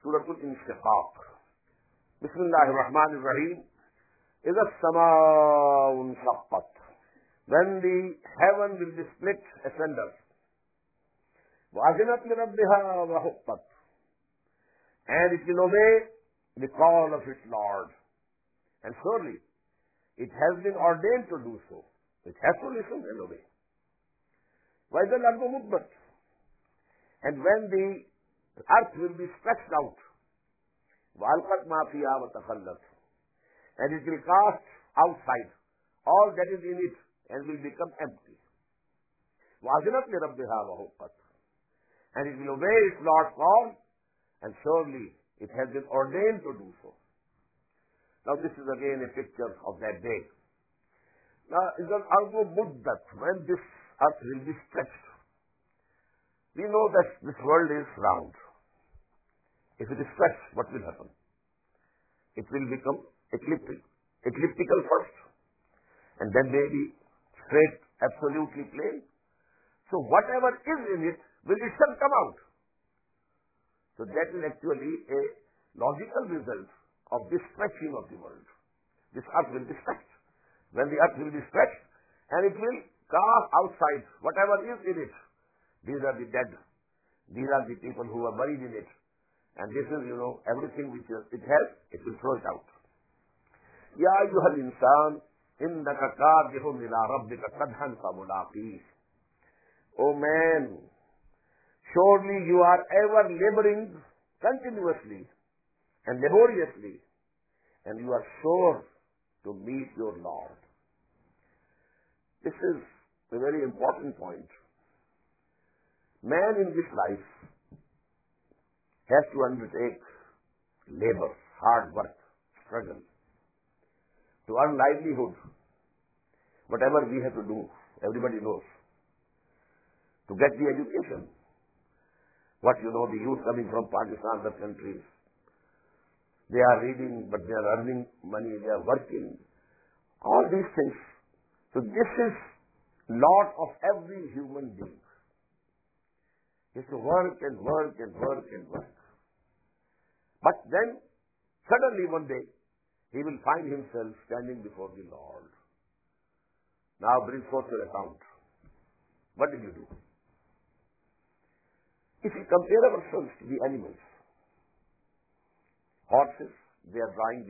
Suratul Inshiqaq. Bismillahir-Rahmanir-Rahim. إِذَا السَّمَاءُ انشَقَّتْ. When the heaven will be split asunder. وَأَذِنَتْ لِرَبِّهَا وَحُقَّتْ. And it will obey the call of its Lord. And surely, it has been ordained to do so. It has to listen and obey. وَإِذَا الْأَرْضُ مُدَّتْ. And when the earth will be stretched out, وَأَلْقَتْ مَا فِيهَا وَتَخَلَّتْ. And it will cast outside all that is in it and will become empty. وَأَذِنَتْ لِرَبِّهَا وَحُقَّتْ. And it will obey its Lord's call, and surely it has been ordained to do so. Now this is again a picture of that day. Now, is an ardu muddat, when this earth will be stretched. We know that this world is round. If it is stretched, what will happen? It will become elliptical first, and then maybe straight, absolutely plain. So whatever is in it will itself come out. So that is actually a logical result of this stretching of the world. This earth will be stretched. When the earth will be stretched, and it will cast outside whatever is in it. These are the dead. These are the people who are buried in it. And this is, everything which it has, it will throw it out. Ya ayyuhal insan, innaka kadihun ila rabbika kadhan famulaqih. O man, surely you are ever laboring continuously and laboriously, and you are sure to meet your Lord. This is a very important point. Man in this life has to undertake labor, hard work, struggle, to earn livelihood. Whatever we have to do, everybody knows. To get the education. The youth coming from Pakistan, other countries, they are reading, but they are earning money, they are working. All these things. So this is lot of every human being. He has to work and work and work and work. But then, suddenly one day, he will find himself standing before the Lord. Now bring forth your account. What did you do? If we compare ourselves to the animals, horses, they are drawing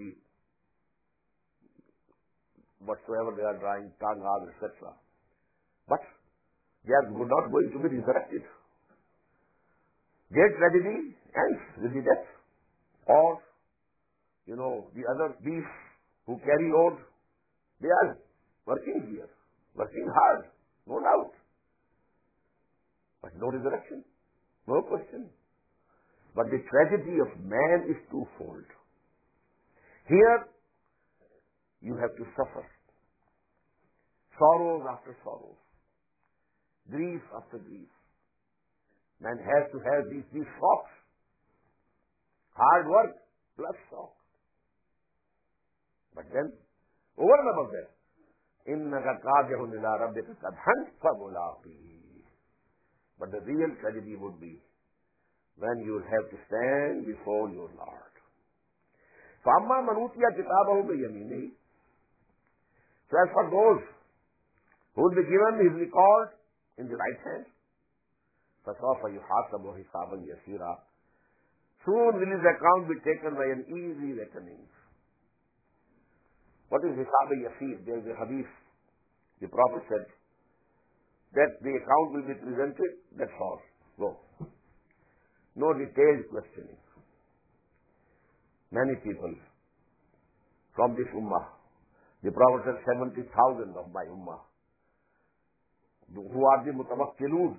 whatsoever they are drawing, tangas, etc. But they are not going to be resurrected. Their tragedy ends with the death. Or, the other beasts who carry load, they are working here, working hard, no doubt. But no resurrection, no question. But the tragedy of man is twofold. Here, you have to suffer. Sorrows after sorrows. Grief after grief. Man has to have these shocks. Hard work plus shock. But then, over and above that, إِنَّكَ قَادِحٌ إِلَىٰ رَبِّكَ قَدْحًا فَمُلَاقِيهِ. But the real tragedy would be when you will have to stand before your Lord. فَأَمَّا مَنْ أُوتِيَ كِتَابَهُ بِيَمِينِهِ. So as for those who will be given his record in the right hand, فَسَوْفَ يُحَاسَبُ حِسَابًا يَسِيرًا. Soon will his account be taken by an easy reckoning. What is Hisab Yasir? There is a hadith. The Prophet said that the account will be presented, that's all. Go. No detailed questioning. Many people from this ummah, the Prophet said 70,000 of my ummah, who are the mutawakkilun,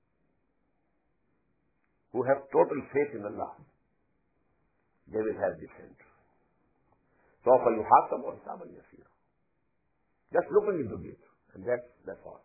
who have total faith in Allah, they will have this end. So, فَيُحَاسَبُ حِسَابًا يَسِيرًا. Just looking into it, and that's all.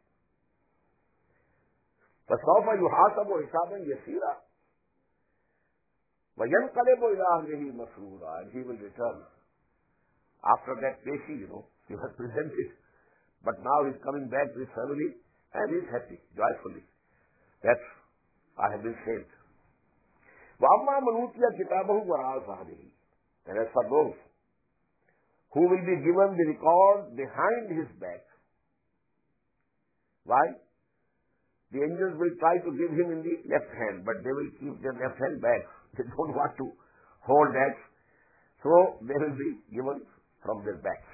فَسَوْفَ يُحَاسَبُ حِسَابًا يَسِيرًا وَيَنْقَلِبُ إِلَىٰ أَهْلِهِ مَسْرُورًا. And he will return. After that peshi, he was presented. But now he's coming back to his family, and he's happy, joyfully, that I have been saved. وَأَمَّا مَنْ أُوتِيَ كِتَابَهُ وَرَاءَ ظَهْرِهِ. And as for those who will be given the record behind his back. Why? The angels will try to give him in the left hand, but they will keep their left hand back. They don't want to hold that. So they will be given from their backs.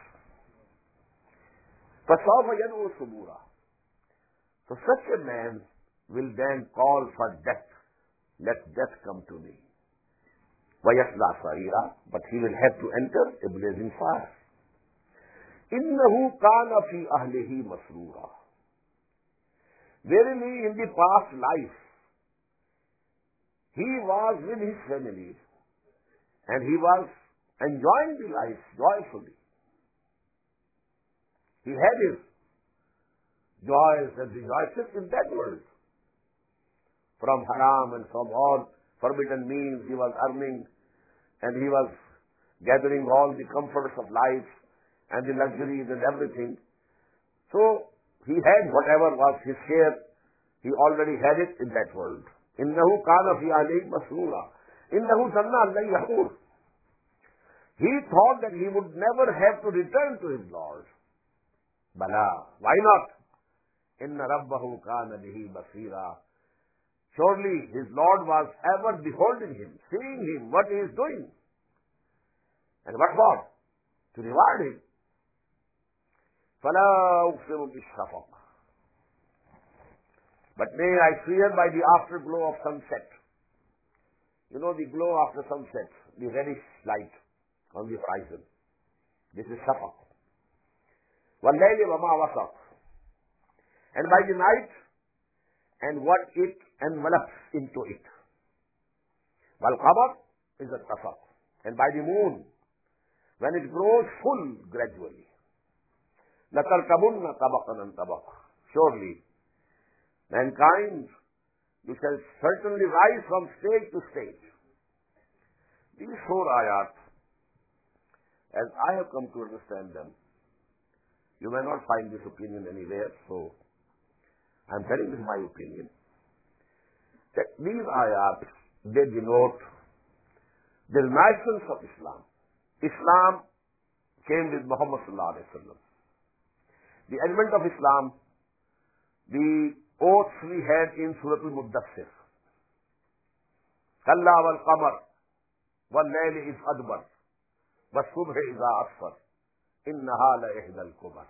فَسَوْفَ يَدْعُو ثُبُورًا. So such a man will then call for death. Let death come to me. وَيَصْلَىٰ سَعِيرًا. But he will have to enter a blazing fire. إِنَّهُ كَانَ فِي أَهْلِهِ مَسْرُورًا. Verily, in the past life, he was with his family and he was enjoying the life joyfully. He had his joys and rejoices in that world. From haram and from all forbidden means he was earning, and he was gathering all the comforts of life and the luxuries and everything. So he had whatever was his share. He already had it in that world. إِنَّهُ كَانَ فِي أَهْلِهِ مَسْرُورًا. إِنَّهُ ظَنَّ أَن لَّن يَحُورَ. He thought that he would never have to return to his Lord. Bala. Why not? إِنَّ رَبَّهُ كَانَ بِهِ بَصِيرًا. Surely his Lord was ever beholding him, seeing him, what he is doing. And what for? To reward him. فَلَا أُقْسِمُ بِالشَّفَقِ. But may I swear by the afterglow of sunset. You know the glow after sunset, the reddish light on the horizon. This is shafaq. وَاللَّيْلِ وَمَا وَسَقَ. And by the night and what it envelops into it. وَالْقَمَرِ is a tafaq. And by the moon, when it grows full gradually. لَتَرْكَبُنَّ طَبَقًا عَنْ طَبَقٍ. Surely, mankind, you shall certainly rise from stage to stage. These 4 ayat, as I have come to understand them, you may not find this opinion anywhere, so I am telling this my opinion, that these ayat, they denote the renaissance of Islam. Islam came with Muhammad sallallahu alaihi wasallam. The advent of Islam, the oaths we had in Surah Al-Muddathir. Kalla wal qamar wal layli iz adbar was subhi iza asfar innaha la ihdal kubar.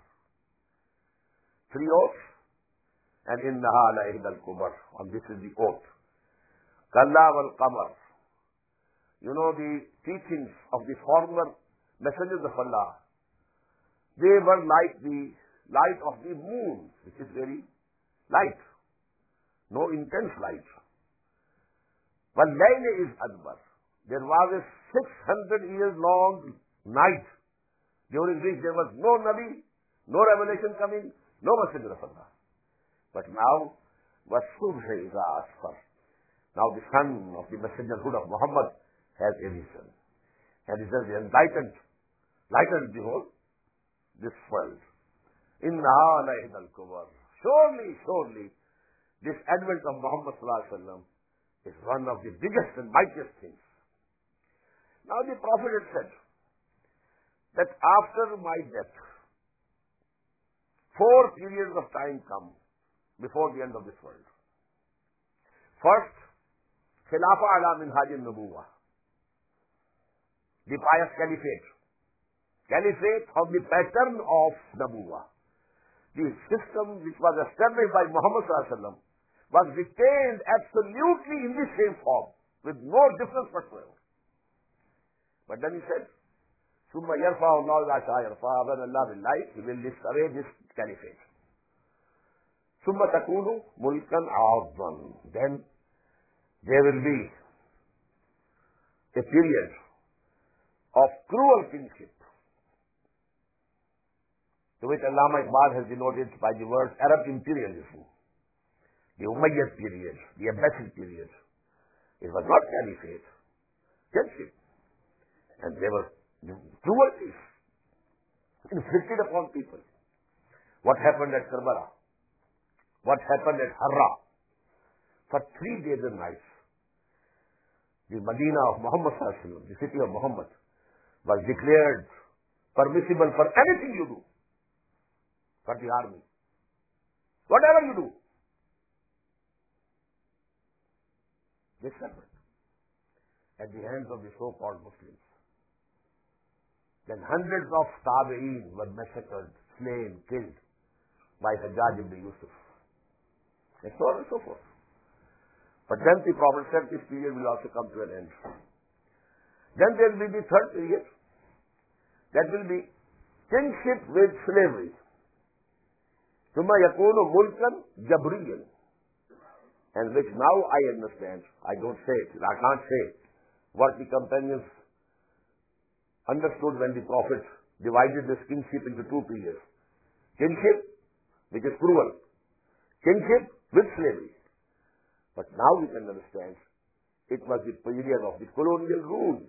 3 oaths, and innaha la ihdal kubar. And this is the oath. Kalla wal qamar. You know the teachings of the former messengers of Allah. They were like the light of the moon, which is very light, no intense light. But layli is adbar. There was a 600 years long night during which there was no Nabi, no revelation coming, no messenger of Allah. But now, وَالصُّبْحِ إِذَا أَسْفَرَ. Now the sun of the messengerhood of Muhammad has arisen. And it has enlightened the whole, this world. إِنَّهَا لَإِحْدَى الْكُبَرِ. Surely, this advent of Muhammad sallallahu alaihi wasallam is one of the biggest and mightiest things. Now the Prophet had said that after my death, 4 periods of time come before the end of this world. First, Khilafa ala minhaj an-nubuwah, the pious caliphate of the pattern of Nabuwah. The system which was established by Muhammad sallallahu alaihi wasallam was retained absolutely in the same form, with no difference whatsoever. But then he said, ثُمَّ يَرْفَعُ اللَّهُ إِذَا شَاءَ يَرْفَعُ. When Allah will like, He will lift away this caliphate. ثُمَّ تَكُونُ مُلْكًا عَظًّا. Then there will be a period of cruel kingship, to which Allama Iqbal has denoted by the word Arab imperialism. The Umayyad period, the Abbasid period. It was not caliphate, kingship. And there were cruelties inflicted upon people. What happened at Karbala? What happened at Harra? For 3 days and nights, the Medina of Muhammad sallallahu alaihi wasallam, the city of Muhammad, was declared permissible for anything you do, for the army. Whatever you do. This happened at the hands of the so-called Muslims. Then hundreds of Tabi'een were massacred, slain, killed by Hajjaj ibn Yusuf. And so on and so forth. But then the Prophet said this period will also come to an end. Then there will be the third period. That will be kinship with slavery. ثم يكون ملكا جبريا. And which now I understand, I don't say it, I can't say what the companions understood when the Prophet divided this kinship into two periods. Kinship, which is cruel. Kinship with slavery. But now we can understand, it was the period of the colonial rule.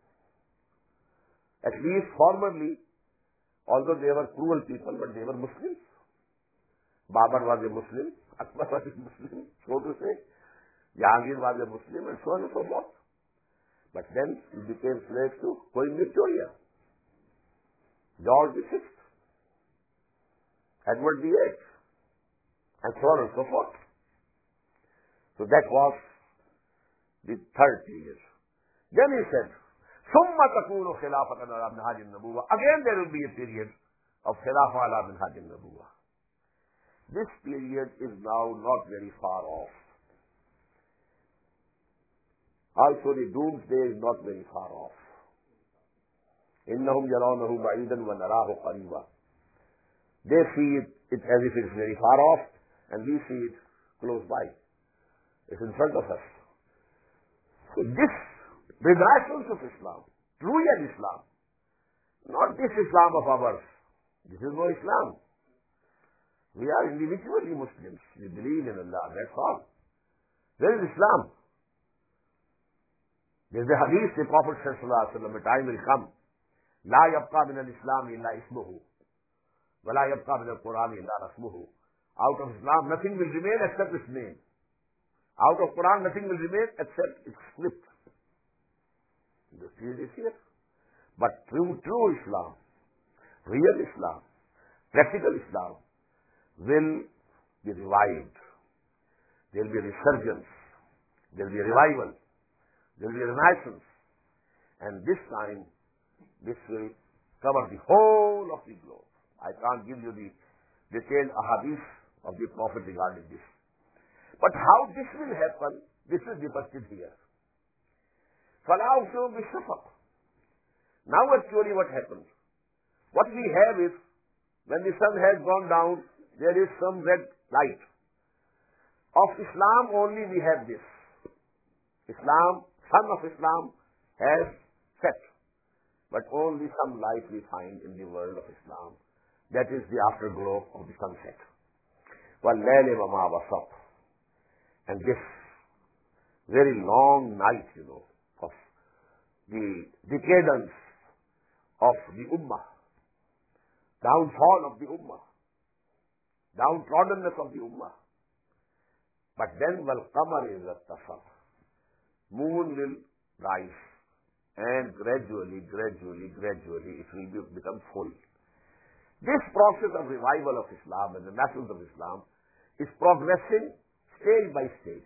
At least formerly, although they were cruel people, but they were Muslims. Babar was a Muslim, Akbar was a Muslim, so to say. Jahangir was a Muslim, and so on and so forth. But then he became slave to Queen Victoria, George VI, Edward VIII, and so on and so forth. So that was the third period. Then he said, ثُمَّ تَكُونُ خِلَافَةً عَلَى مِنْهَاجِ النُّبُوَّةِ. Again there will be a period of Khilafah ala minhaj al-Nubuwwah. This period is now not very far off. Also the doomsday is not very far off. إِنَّهُمْ يَرَوْنَهُ بَعِيدًا وَنَرَاهُ قَرِيبًا. They see it as if it's very far off, and we see it close by. It's in front of us. So this renaissance of Islam, true Islam, not this Islam of ours. This is no Islam. We are individually Muslims. We believe in Allah. That's all. There is Islam. There is a hadith, the Prophet said, sallallahu alaihi wasallam, a time will come. لا يبقى من الإسلام إلا اسمه ولا يبقى من القرآن إلا رسمه. Out of Islam, nothing will remain except its name. Out of Quran, nothing will remain except its script. The field is here. But true Islam, real Islam, practical Islam, will be revived. There will be a resurgence. There will be a revival. There will be a renaissance. And this time, this will cover the whole of the globe. I can't give you the detailed ahadith of the Prophet regarding this. But how this will happen, this is depicted here. فَلَا أُقْسِمُ بِالشَّفَقِ. Now actually what happens? What we have is, when the sun has gone down, there is some red light. Of Islam only we have this. Islam, sun of Islam has set. But only some light we find in the world of Islam. That is the afterglow of the sunset. وَاللَّيْلِ وَمَا وَسَطَ. And this very long night, of the decadence of the Ummah, downfall of the Ummah, downtroddenness of the Ummah. But then, وَالْقَمَرِ إِذَا اتَّصَلَ. Moon will rise, and gradually, it will become full. This process of revival of Islam and the nations of Islam is progressing stage by stage.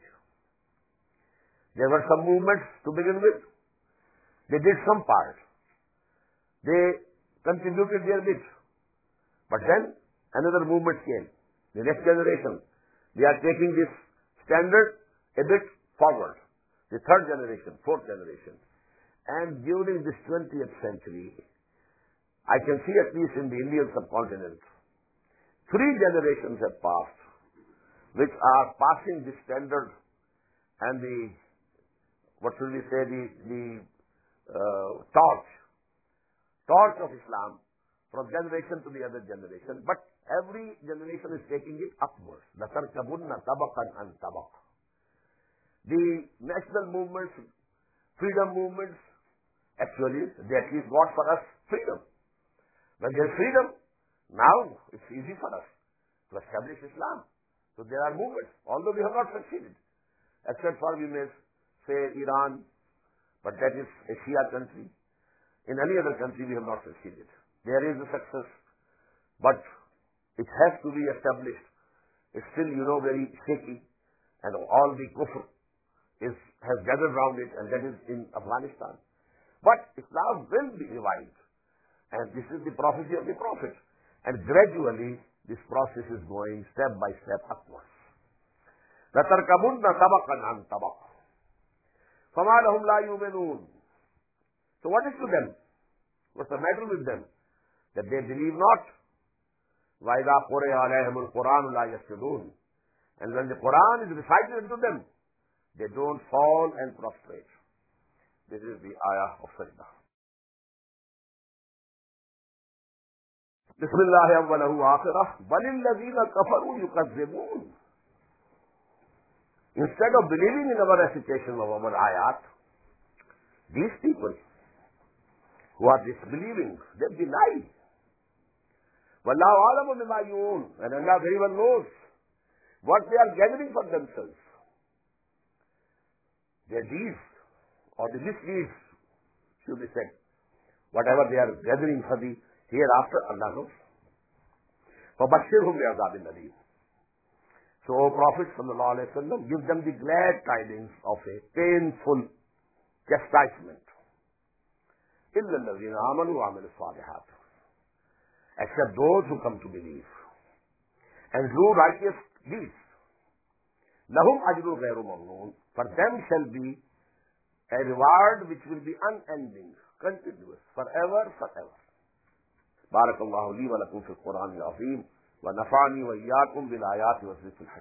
There were some movements to begin with. They did some part. They contributed their bit. But then another movement came. The next generation, they are taking this standard a bit forward. The third generation, fourth generation. And during this 20th century, I can see at least in the Indian subcontinent, 3 generations have passed, which are passing the standard and the, torch of Islam from generation to the other generation. But every generation is taking it upwards. لَتَرْكَبُنَّ طَبَقًا عَنْ طَبَقٍ. The national movements, freedom movements, actually, they at least got for us freedom. When there is freedom, now it's easy for us to establish Islam. So there are movements, although we have not succeeded. Except for, we may say, Iran, But that is a Shia country. In any other country, we have not succeeded. There is a success, but it has to be established. It's still, very shaky, and all the kufr has gathered around it, and that is in Afghanistan. But Islam will be revived, and this is the prophecy of the Prophet. And gradually, this process is going step by step upwards. لَتَرْكَبُنَّ طَبَقًا عَنْ طَبَقٍ فَمَا لَهُمْ لَا يُؤْمِنُونَ. So what is to them? What's the matter with them? That they believe not. وَإِذَا قُرِئَ عَلَيْهِمُ الْقُرْآنُ لَا يَسْجُدُونَ. And when the Quran is recited to them, they don't fall and prostrate. This is the ayah of Sajdah. Bismillah awwalahu akhirah. بَلِ الَّذِينَ كَفَرُوا يُكَذِّبُونَ. Instead of believing in our recitation of our ayat, these people who are disbelieving, they deny. وَاللَّهُ أَعْلَمُ بِمَا يُوعُونَ. And Allah very well knows what they are gathering for themselves. Their deeds, or the misdeeds, should be said. Whatever they are gathering for the hereafter, Allah knows. فَبَشِّرْهُمْ بِعَذَابٍ أَلِيمٍ. So, O Prophet sallallahu alaihi wasallam, give them the glad tidings of a painful chastisement. إِلَّا الَّذِينَ آمَنُوا وَعَمِلُوا الصَّالِحَاتِ. Except those who come to believe and do righteous deeds. لَهُمْ أَجْرٌ غَيْرُ مَمْنُونٍ. For them shall be a reward which will be unending, continuous, forever. بارك الله لي ولكم في القرآن العظيم ونفعني وإياكم بالآيات والذكر الحكيم.